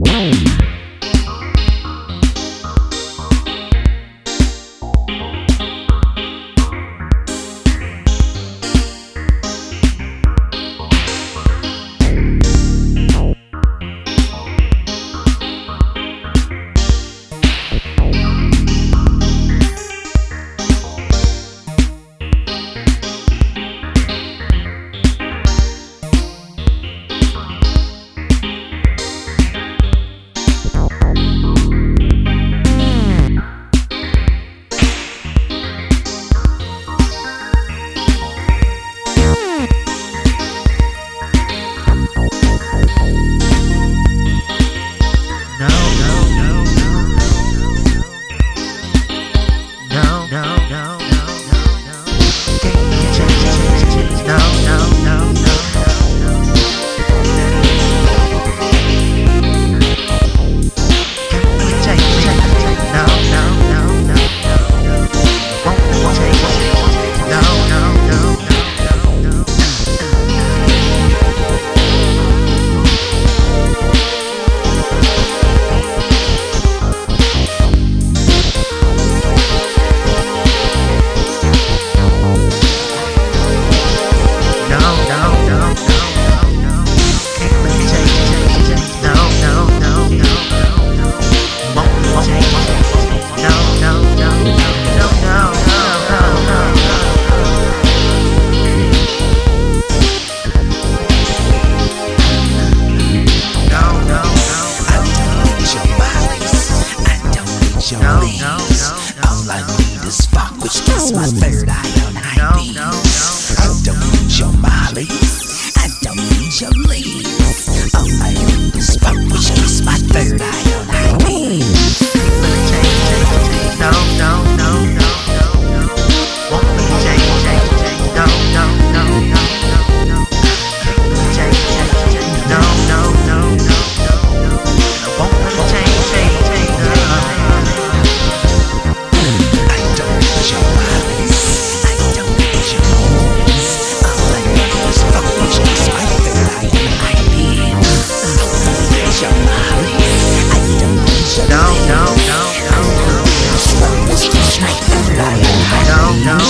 All I need is fuck, which is my third eye on high beams. I don't need your mollies, I don't need your leaves. All I need is fuck, which is my third eye on high beams. No, no, no, no, no, no. Won't let me change. No, no, no, no, no, no. Change. No, no, no, no, no, no. Won't let me change. I don't need your mollies, I don't need your leaves. All I need is fuck, which is my third eye on high beams. I don't need your mollies, I don't need your No, leaves. no, no, no, no. Which is my third eye on high beams. No, no,